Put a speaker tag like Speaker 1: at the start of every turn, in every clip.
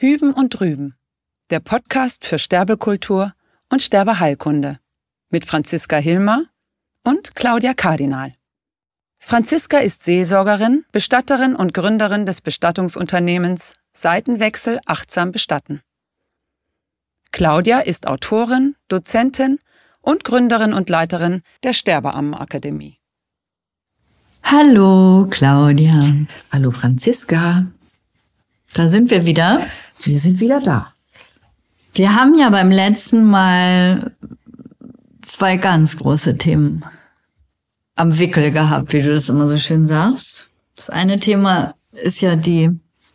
Speaker 1: Hüben und Drüben, der Podcast für Sterbekultur und Sterbeheilkunde mit Franziska Hilmer und Claudia Kardinal. Franziska ist Seelsorgerin, Bestatterin und Gründerin des Bestattungsunternehmens Seitenwechsel achtsam bestatten. Claudia ist Autorin, Dozentin und Gründerin und Leiterin der Sterbeammenakademie.
Speaker 2: Hallo Claudia.
Speaker 3: Hallo Franziska.
Speaker 2: Da sind wir wieder.
Speaker 3: Wir sind wieder da.
Speaker 2: Wir haben ja beim letzten Mal 2 ganz große Themen am Wickel gehabt, wie du das immer so schön sagst. Das eine Thema ist ja die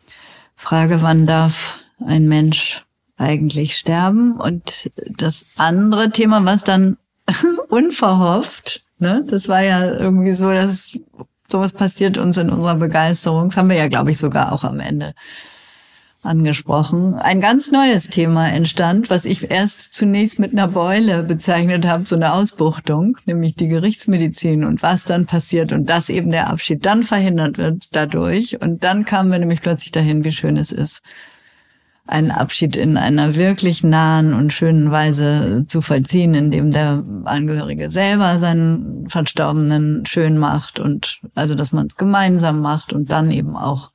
Speaker 2: Frage, wann darf ein Mensch eigentlich sterben? Und das andere Thema, was dann unverhofft, ne, das war ja irgendwie so, dass sowas passiert uns in unserer Begeisterung. Das haben wir ja, glaube ich, sogar auch am Ende angesprochen. Ein ganz neues Thema entstand, was ich erst zunächst mit einer Beule bezeichnet habe, so eine Ausbuchtung, nämlich die Gerichtsmedizin und was dann passiert und dass eben der Abschied dann verhindert wird dadurch. Und dann kamen wir nämlich plötzlich dahin, wie schön es ist, einen Abschied in einer wirklich nahen und schönen Weise zu vollziehen, indem der Angehörige selber seinen Verstorbenen schön macht und also, dass man es gemeinsam macht und dann eben auch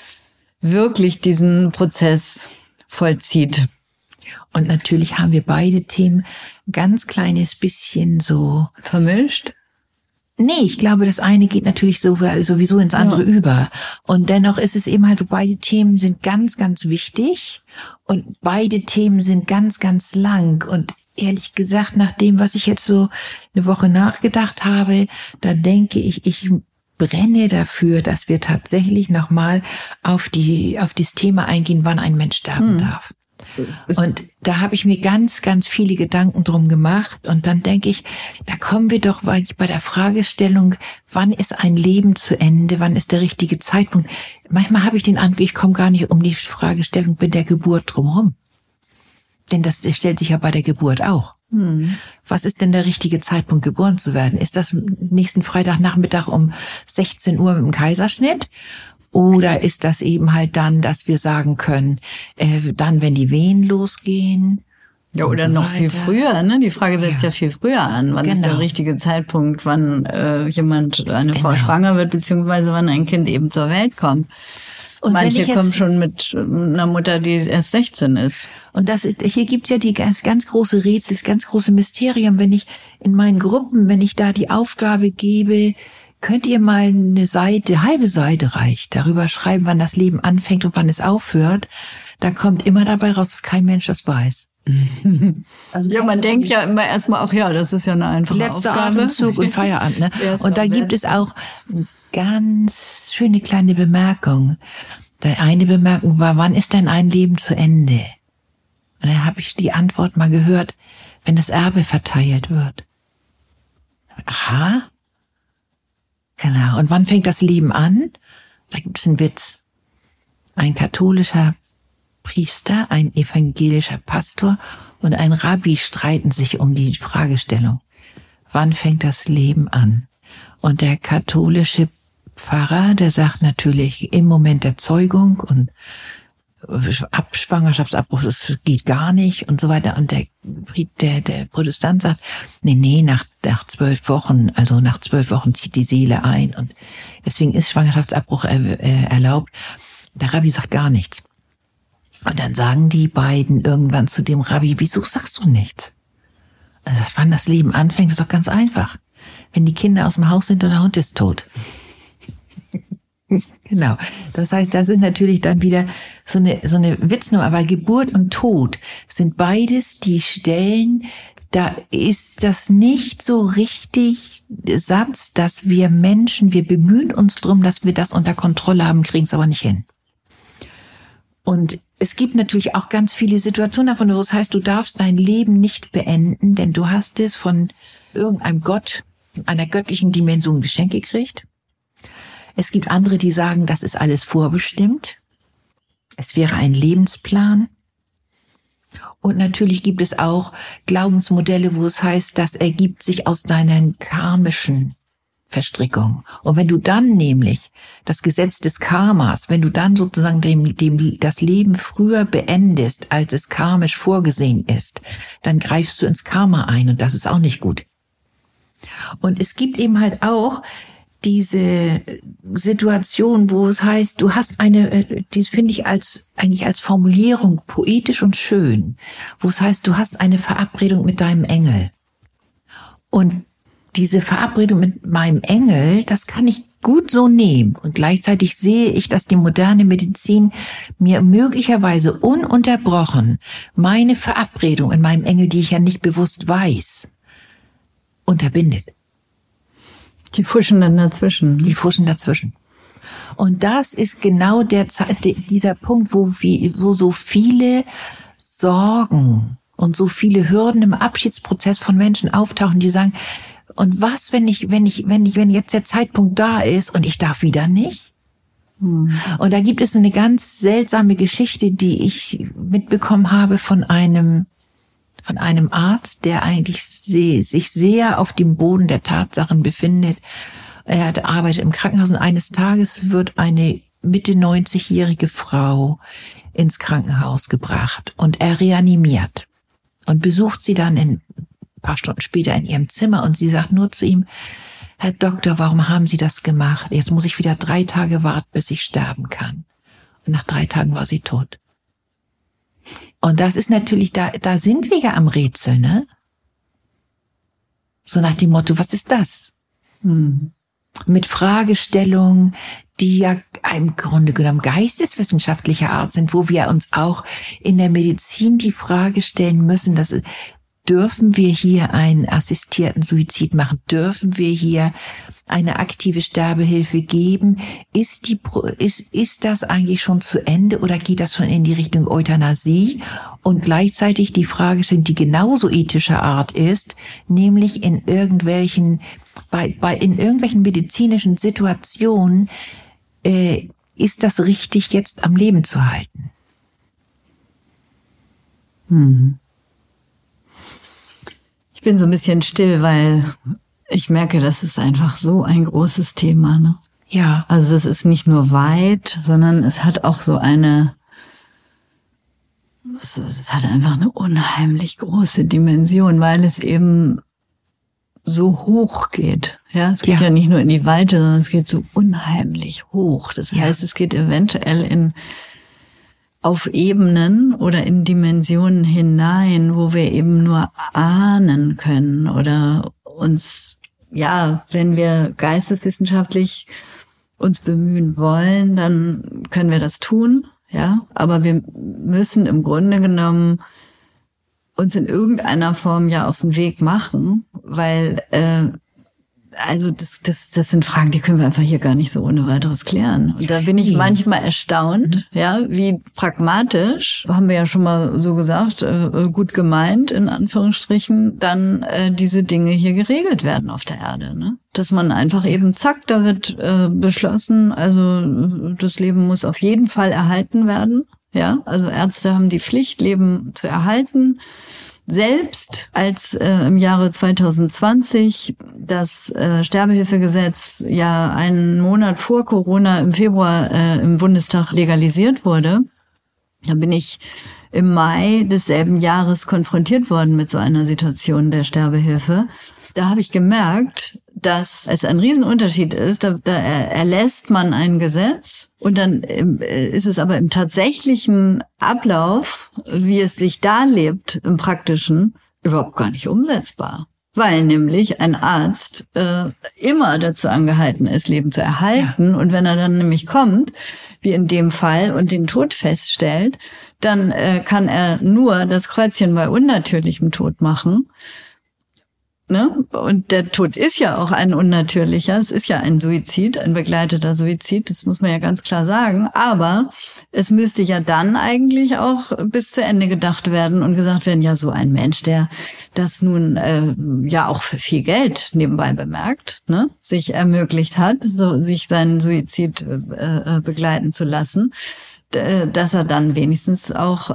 Speaker 2: wirklich diesen Prozess vollzieht.
Speaker 3: Und natürlich haben wir beide Themen ganz kleines bisschen so
Speaker 2: vermischt.
Speaker 3: Nee, ich glaube, das eine geht natürlich sowieso ins andere über. Und dennoch ist es eben halt so, beide Themen sind ganz, ganz wichtig und beide Themen sind ganz, ganz lang. Und ehrlich gesagt, nach dem, was ich jetzt so eine Woche nachgedacht habe, da denke ich, ich brenne dafür, dass wir tatsächlich nochmal auf das Thema eingehen, wann ein Mensch sterben darf. Und da habe ich mir ganz, ganz viele Gedanken drum gemacht. Und dann denke ich, da kommen wir doch bei der Fragestellung, wann ist ein Leben zu Ende, wann ist der richtige Zeitpunkt. Manchmal habe ich den Eindruck, ich komme gar nicht um die Fragestellung bei der Geburt drumherum. Denn das stellt sich ja bei der Geburt auch. Was ist denn der richtige Zeitpunkt, geboren zu werden? Ist das nächsten Freitagnachmittag um 16 Uhr mit dem Kaiserschnitt? Oder ist das eben halt dann, dass wir sagen können, dann, wenn die Wehen losgehen?
Speaker 2: Ja, oder so noch viel früher, ne? Die Frage setzt ja viel früher an. Wann ist der richtige Zeitpunkt, wann eine Frau schwanger wird, beziehungsweise wann ein Kind eben zur Welt kommt? Und manche kommen schon mit einer Mutter, die erst 16 ist.
Speaker 3: Und hier gibt's ja die ganz große Rätsel, das ganz große Mysterium. Wenn ich in meinen Gruppen, wenn ich da die Aufgabe gebe, könnt ihr mal halbe Seite reicht, darüber schreiben, wann das Leben anfängt und wann es aufhört. Da kommt immer dabei raus, dass kein Mensch das weiß.
Speaker 2: Also ja, man denkt ja immer erstmal auch, ja, das ist ja eine einfache
Speaker 3: letzter
Speaker 2: Aufgabe.
Speaker 3: Atemzug und Feierabend, ne? Und da gibt es auch ganz schöne kleine Bemerkung. Der eine Bemerkung war, wann ist denn ein Leben zu Ende? Und dann habe ich die Antwort mal gehört, wenn das Erbe verteilt wird. Aha. Genau. Und wann fängt das Leben an? Da gibt es einen Witz. Ein katholischer Priester, ein evangelischer Pastor und ein Rabbi streiten sich um die Fragestellung. Wann fängt das Leben an? Und der katholische Pfarrer, der sagt natürlich im Moment der Zeugung und Schwangerschaftsabbruch, das geht gar nicht und so weiter. Und der Protestant sagt, nee, nach 12 Wochen, also nach 12 Wochen zieht die Seele ein und deswegen ist Schwangerschaftsabbruch erlaubt. Der Rabbi sagt gar nichts. Und dann sagen die beiden irgendwann zu dem Rabbi, wieso sagst du nichts? Also wann das Leben anfängt, ist doch ganz einfach. Wenn die Kinder aus dem Haus sind und der Hund ist tot. Genau. Das heißt, das ist natürlich dann wieder so eine Witznummer. Aber Geburt und Tod sind beides die Stellen, da ist das nicht so richtig Satz, dass wir Menschen, wir bemühen uns drum, dass wir das unter Kontrolle haben, kriegen es aber nicht hin. Und es gibt natürlich auch ganz viele Situationen davon, wo es heißt, du darfst dein Leben nicht beenden, denn du hast es von irgendeinem Gott, einer göttlichen Dimension geschenkt gekriegt. Es gibt andere, die sagen, das ist alles vorbestimmt. Es wäre ein Lebensplan. Und natürlich gibt es auch Glaubensmodelle, wo es heißt, das ergibt sich aus deinen karmischen Verstrickung. Und wenn du dann nämlich das Gesetz des Karmas, wenn du dann sozusagen das Leben früher beendest, als es karmisch vorgesehen ist, dann greifst du ins Karma ein und das ist auch nicht gut. Und es gibt eben halt auch diese Situation, wo es heißt, du hast dies finde ich eigentlich als Formulierung poetisch und schön, wo es heißt, du hast eine Verabredung mit deinem Engel. Und diese Verabredung mit meinem Engel, das kann ich gut so nehmen. Und gleichzeitig sehe ich, dass die moderne Medizin mir möglicherweise ununterbrochen meine Verabredung in meinem Engel, die ich ja nicht bewusst weiß, unterbindet.
Speaker 2: Die fuschen dann dazwischen.
Speaker 3: Die fuschen dazwischen. Und das ist genau dieser Punkt, wo so viele Sorgen und so viele Hürden im Abschiedsprozess von Menschen auftauchen, die sagen, und was, wenn jetzt der Zeitpunkt da ist und ich darf wieder nicht? Und da gibt es eine ganz seltsame Geschichte, die ich mitbekommen habe von einem Arzt, der eigentlich sich sehr auf dem Boden der Tatsachen befindet. Er arbeitet im Krankenhaus und eines Tages wird eine Mitte 90-jährige Frau ins Krankenhaus gebracht und er reanimiert und besucht sie dann ein paar Stunden später in ihrem Zimmer und sie sagt nur zu ihm, Herr Doktor, warum haben Sie das gemacht? Jetzt muss ich wieder 3 Tage warten, bis ich sterben kann. Und nach 3 Tagen war sie tot. Und das ist natürlich, da sind wir ja am Rätsel, ne? So nach dem Motto, was ist das? Mit Fragestellungen, die ja im Grunde genommen geisteswissenschaftlicher Art sind, wo wir uns auch in der Medizin die Frage stellen müssen, dürfen wir hier einen assistierten Suizid machen? Dürfen wir hier eine aktive Sterbehilfe geben? Ist das eigentlich schon zu Ende oder geht das schon in die Richtung Euthanasie? Und gleichzeitig die Frage stellen, die genauso ethischer Art ist, nämlich in irgendwelchen medizinischen Situationen, ist das richtig, jetzt am Leben zu halten?
Speaker 2: Ich bin so ein bisschen still, weil ich merke, das ist einfach so ein großes Thema, ne?
Speaker 3: Ja.
Speaker 2: Also es ist nicht nur weit, sondern es hat auch es hat einfach eine unheimlich große Dimension, weil es eben so hoch geht. Ja, es geht ja nicht nur in die Weite, sondern es geht so unheimlich hoch. Das heißt, es geht eventuell auf Ebenen oder in Dimensionen hinein, wo wir eben nur ahnen können oder uns, wenn wir geisteswissenschaftlich uns bemühen wollen, dann können wir das tun, ja. Aber wir müssen im Grunde genommen uns in irgendeiner Form ja auf den Weg machen, weil das sind Fragen, die können wir einfach hier gar nicht so ohne weiteres klären. Und da bin ich manchmal erstaunt, wie pragmatisch, haben wir ja schon mal so gesagt, gut gemeint, in Anführungsstrichen, dann diese Dinge hier geregelt werden auf der Erde, ne? Dass man einfach eben, zack, da wird beschlossen, also das Leben muss auf jeden Fall erhalten werden, ja? Also Ärzte haben die Pflicht, Leben zu erhalten. Selbst als im Jahre 2020 das Sterbehilfegesetz ja einen Monat vor Corona im Februar im Bundestag legalisiert wurde, da bin ich im Mai desselben Jahres konfrontiert worden mit so einer Situation der Sterbehilfe. Da habe ich gemerkt, dass es ein Riesenunterschied ist. Da erlässt man ein Gesetz und dann ist es aber im tatsächlichen Ablauf, wie es sich darlebt, im Praktischen, überhaupt gar nicht umsetzbar. Weil nämlich ein Arzt immer dazu angehalten ist, Leben zu erhalten. Ja. Und wenn er dann nämlich kommt, wie in dem Fall, und den Tod feststellt, dann kann er nur das Kreuzchen bei unnatürlichem Tod machen. Ne? Und der Tod ist ja auch ein unnatürlicher, es ist ja ein Suizid, ein begleiteter Suizid, das muss man ja ganz klar sagen, aber es müsste ja dann eigentlich auch bis zu Ende gedacht werden und gesagt werden, ja, so ein Mensch, der das nun ja auch für viel Geld nebenbei bemerkt, ne, sich ermöglicht hat, so sich seinen Suizid begleiten zu lassen, dass er dann wenigstens auch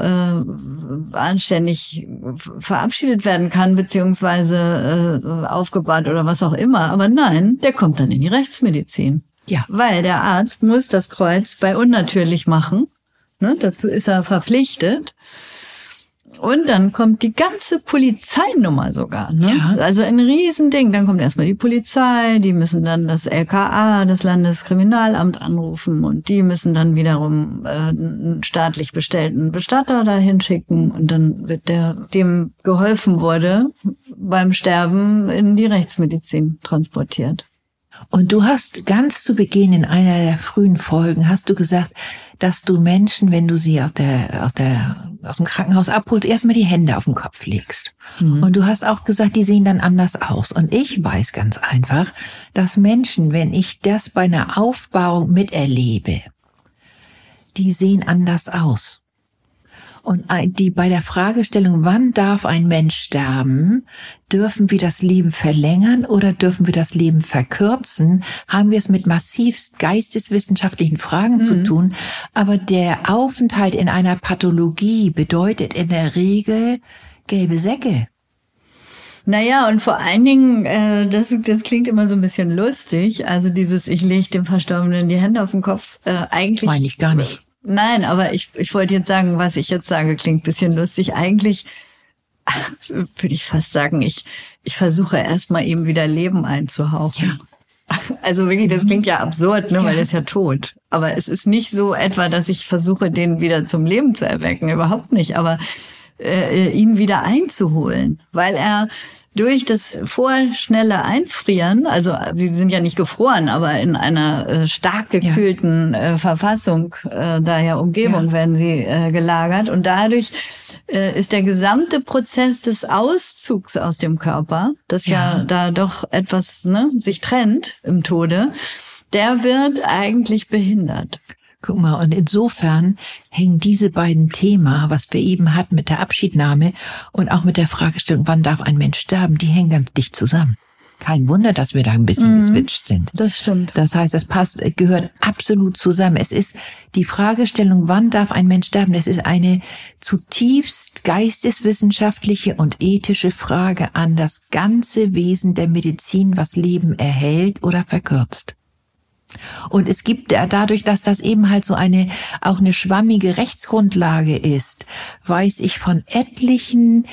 Speaker 2: anständig verabschiedet werden kann, beziehungsweise aufgebahrt oder was auch immer. Aber nein, der kommt dann in die Rechtsmedizin.
Speaker 3: Ja.
Speaker 2: Weil der Arzt muss das Kreuz bei unnatürlich machen. Ne? Dazu ist er verpflichtet. Und dann kommt die ganze Polizeinummer sogar. Ne?
Speaker 3: Ja.
Speaker 2: Also ein Riesending. Dann kommt erstmal die Polizei, die müssen dann das LKA, das Landeskriminalamt anrufen und die müssen dann wiederum einen staatlich bestellten Bestatter dahin schicken und dann wird dem geholfen wurde, beim Sterben in die Rechtsmedizin transportiert.
Speaker 3: Und du hast ganz zu Beginn in einer der frühen Folgen hast du gesagt, dass du Menschen, wenn du sie aus dem Krankenhaus abholst, erstmal die Hände auf den Kopf legst. Mhm. Und du hast auch gesagt, die sehen dann anders aus. Und ich weiß ganz einfach, dass Menschen, wenn ich das bei einer Aufbauung miterlebe, die sehen anders aus. Und die bei der Fragestellung, wann darf ein Mensch sterben, dürfen wir das Leben verlängern oder dürfen wir das Leben verkürzen, haben wir es mit massivst geisteswissenschaftlichen Fragen zu tun. Aber der Aufenthalt in einer Pathologie bedeutet in der Regel gelbe Säcke.
Speaker 2: Naja, und vor allen Dingen, das klingt immer so ein bisschen lustig, also dieses, ich lege dem Verstorbenen die Hände auf den Kopf, eigentlich...
Speaker 3: Meine ich gar nicht.
Speaker 2: Nein, aber ich wollte jetzt sagen, was ich jetzt sage, klingt ein bisschen lustig. Eigentlich würde ich fast sagen, ich versuche erstmal ihm wieder Leben einzuhauchen. Ja. Also wirklich, das klingt ja absurd, ne, weil er ist ja tot. Aber es ist nicht so etwa, dass ich versuche, den wieder zum Leben zu erwecken. Überhaupt nicht. Aber ihn wieder einzuholen, weil er durch das vorschnelle Einfrieren, also sie sind ja nicht gefroren, aber in einer stark gekühlten Verfassung, daher Umgebung werden sie gelagert und dadurch ist der gesamte Prozess des Auszugs aus dem Körper, das ja da doch etwas sich trennt im Tode, der wird eigentlich behindert.
Speaker 3: Guck mal, und insofern hängen diese beiden Themen, was wir eben hatten mit der Abschiednahme und auch mit der Fragestellung, wann darf ein Mensch sterben, die hängen ganz dicht zusammen. Kein Wunder, dass wir da ein bisschen geswitcht sind.
Speaker 2: Das stimmt.
Speaker 3: Das heißt, gehört absolut zusammen. Es ist die Fragestellung, wann darf ein Mensch sterben, das ist eine zutiefst geisteswissenschaftliche und ethische Frage an das ganze Wesen der Medizin, was Leben erhält oder verkürzt. Und es gibt dadurch, dass das eben halt so auch eine schwammige Rechtsgrundlage ist, weiß ich von etlichen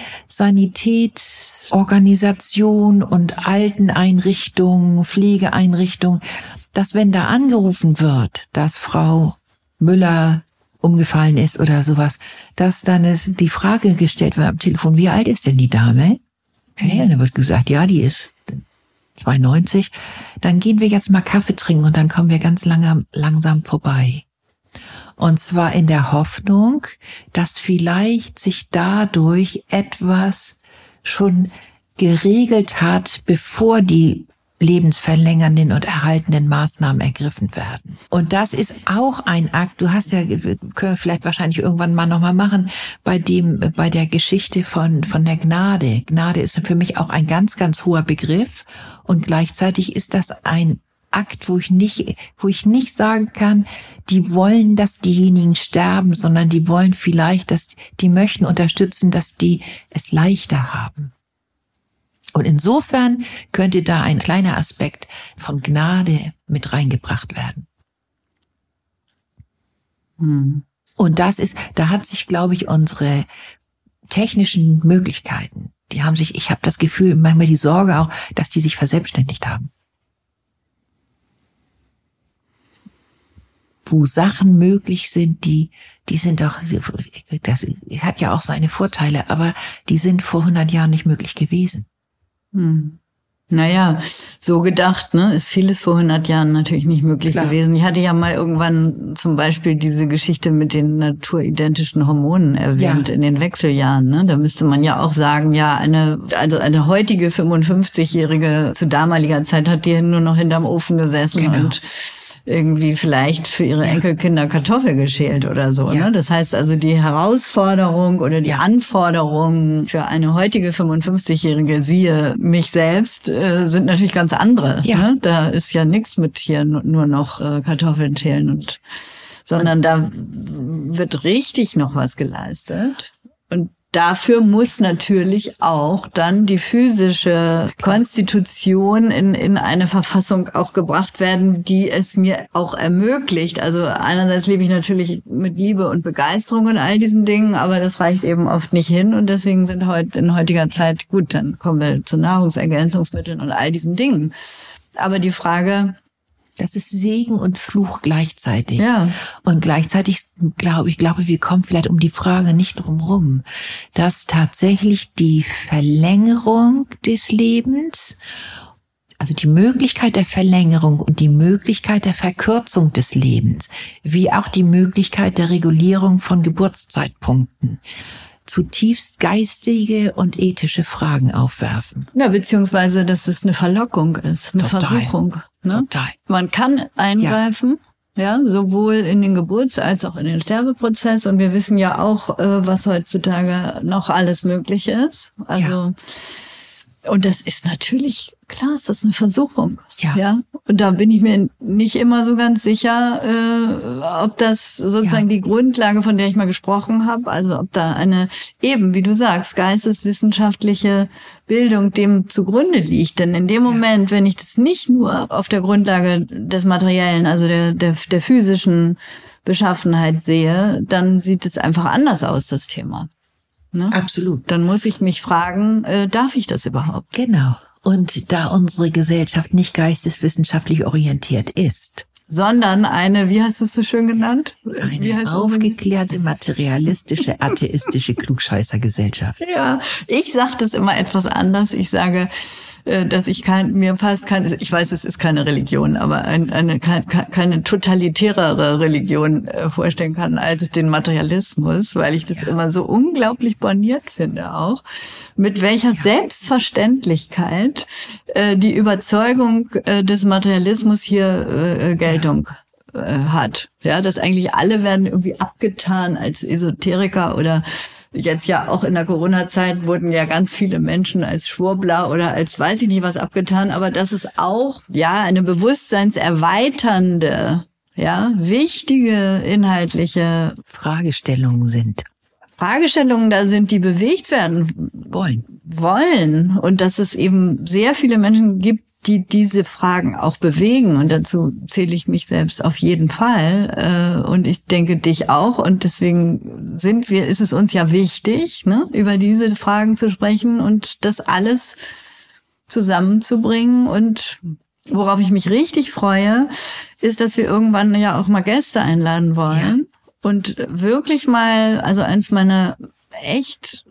Speaker 3: Sanitätsorganisationen und Alteneinrichtungen, Pflegeeinrichtungen, dass wenn da angerufen wird, dass Frau Müller umgefallen ist oder sowas, dass dann die Frage gestellt wird am Telefon, wie alt ist denn die Dame? Okay, und dann wird gesagt, ja, die ist 92, dann gehen wir jetzt mal Kaffee trinken und dann kommen wir ganz langsam vorbei. Und zwar in der Hoffnung, dass vielleicht sich dadurch etwas schon geregelt hat, bevor die lebensverlängernden und erhaltenden Maßnahmen ergriffen werden. Und das ist auch ein Akt, du hast ja, können wir vielleicht wahrscheinlich irgendwann mal nochmal machen, bei der Geschichte von der Gnade. Gnade ist für mich auch ein ganz, ganz hoher Begriff und gleichzeitig ist das ein Akt, wo ich nicht sagen kann, die wollen, dass diejenigen sterben, sondern die wollen vielleicht, die möchten unterstützen, dass die es leichter haben. Und insofern könnte da ein kleiner Aspekt von Gnade mit reingebracht werden. Und da hat sich, glaube ich, unsere technischen Möglichkeiten, ich habe das Gefühl, manchmal die Sorge auch, dass die sich verselbstständigt haben. Wo Sachen möglich sind, die sind doch, das hat ja auch seine Vorteile, aber die sind vor 100 Jahren nicht möglich gewesen.
Speaker 2: Naja, so gedacht, ist vieles vor 100 Jahren natürlich nicht möglich gewesen. Ich hatte ja mal irgendwann zum Beispiel diese Geschichte mit den naturidentischen Hormonen erwähnt in den Wechseljahren. Da müsste man ja auch sagen, ja, eine heutige 55-Jährige zu damaliger Zeit hat die nur noch hinterm Ofen gesessen und irgendwie vielleicht für ihre Enkelkinder Kartoffel geschält oder so. Ja. Das heißt also, die Herausforderung oder die Anforderungen für eine heutige 55-Jährige, siehe mich selbst, sind natürlich ganz andere.
Speaker 3: Ja.
Speaker 2: Da ist ja nichts mit hier nur noch Kartoffeln schälen und sondern da wird richtig noch was geleistet. Und dafür muss natürlich auch dann die physische Konstitution in eine Verfassung auch gebracht werden, die es mir auch ermöglicht. Also einerseits lebe ich natürlich mit Liebe und Begeisterung und all diesen Dingen, aber das reicht eben oft nicht hin und deswegen sind in heutiger Zeit, gut, dann kommen wir zu Nahrungsergänzungsmitteln und all diesen Dingen. Aber die Frage...
Speaker 3: Das ist Segen und Fluch gleichzeitig.
Speaker 2: Ja.
Speaker 3: Und gleichzeitig glaube ich, wir kommen vielleicht um die Frage nicht drum rum, dass tatsächlich die Verlängerung des Lebens, also die Möglichkeit der Verlängerung und die Möglichkeit der Verkürzung des Lebens, wie auch die Möglichkeit der Regulierung von Geburtszeitpunkten, zutiefst geistige und ethische Fragen aufwerfen.
Speaker 2: Ja, beziehungsweise, dass es eine Verlockung ist, eine Versuchung. Ne?
Speaker 3: Total.
Speaker 2: Man kann eingreifen, ja, sowohl in den Geburts- als auch in den Sterbeprozess. Und wir wissen ja auch, was heutzutage noch alles möglich ist. Also, und das ist natürlich, klar ist das eine Versuchung. Ja. Und da bin ich mir nicht immer so ganz sicher, ob das sozusagen die Grundlage, von der ich mal gesprochen habe, also ob da eine, eben, wie du sagst, geisteswissenschaftliche Bildung dem zugrunde liegt. Denn in dem Moment, wenn ich das nicht nur auf der Grundlage des Materiellen, also der physischen Beschaffenheit sehe, dann sieht es einfach anders aus, das Thema. Ne?
Speaker 3: Absolut.
Speaker 2: Dann muss ich mich fragen, darf ich das überhaupt?
Speaker 3: Genau. Und da unsere Gesellschaft nicht geisteswissenschaftlich orientiert ist,
Speaker 2: sondern eine, wie hast du es so schön genannt?
Speaker 3: Eine aufgeklärte, materialistische, atheistische Klugscheißergesellschaft.
Speaker 2: Ja, ich sage das immer etwas anders. Ich sage, dass ich ich weiß, es ist keine Religion, aber keine totalitärere Religion vorstellen kann als den Materialismus, weil ich das immer so unglaublich borniert finde auch, mit welcher Selbstverständlichkeit die Überzeugung des Materialismus hier Geltung hat. Ja, dass eigentlich alle werden irgendwie abgetan als Esoteriker oder jetzt ja auch in der Corona-Zeit wurden ja ganz viele Menschen als Schwurbler oder als weiß ich nicht was abgetan, aber dass es auch eine bewusstseinserweiternde, wichtige inhaltliche
Speaker 3: Fragestellungen sind.
Speaker 2: Fragestellungen da sind, die bewegt werden wollen und dass es eben sehr viele Menschen gibt, die diese Fragen auch bewegen und dazu zähle ich mich selbst auf jeden Fall und ich denke dich auch und deswegen ist es uns ja wichtig, ne, über diese Fragen zu sprechen und das alles zusammenzubringen und worauf ich mich richtig freue, ist, dass wir irgendwann ja auch mal Gäste einladen wollen und wirklich mal, also eins meiner echt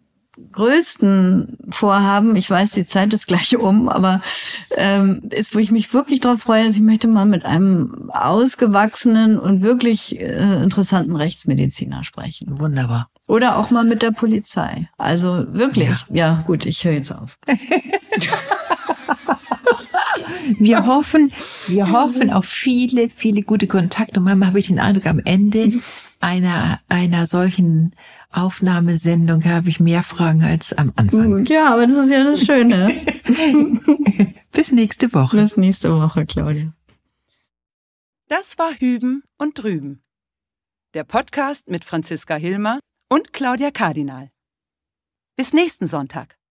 Speaker 2: größten Vorhaben, ich weiß, die Zeit ist gleich aber ist, wo ich mich wirklich drauf freue, ich möchte mal mit einem ausgewachsenen und wirklich interessanten Rechtsmediziner sprechen.
Speaker 3: Wunderbar.
Speaker 2: Oder auch mal mit der Polizei. Also wirklich. Ja gut, ich höre jetzt auf.
Speaker 3: Wir hoffen auf viele, viele gute Kontakte. Und manchmal habe ich den Eindruck, am Ende einer solchen Aufnahmesendung habe ich mehr Fragen als am Anfang.
Speaker 2: Ja, aber das ist ja das Schöne.
Speaker 3: Bis nächste Woche.
Speaker 2: Bis nächste Woche, Claudia.
Speaker 1: Das war Hüben und Drüben. Der Podcast mit Franziska Hilmer und Claudia Kardinal. Bis nächsten Sonntag.